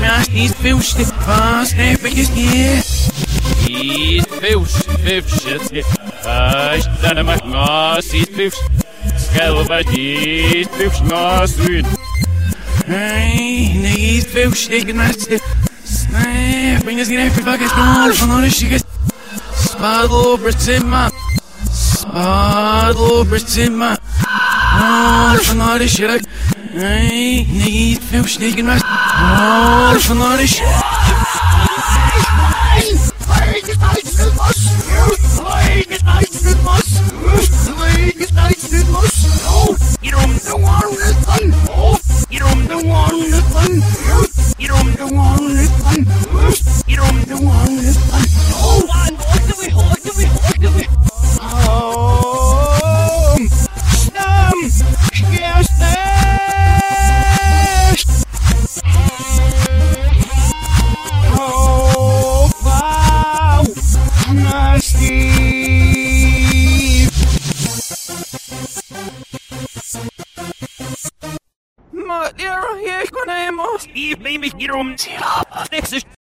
maar niet veel stuk was, eventjes hier. Niet veel shit. Dan mag maar niet veel. Schelp niet veel maar zuid. Niet veel stuk maar stuk. Nee, ben je geen even bakken snor van alle shit. Spadel Bertima. Spadel Bertima. Van alle shit. Nee, niet veel stuk maar. Van alle shit. Hier neem ik hierom. Niks is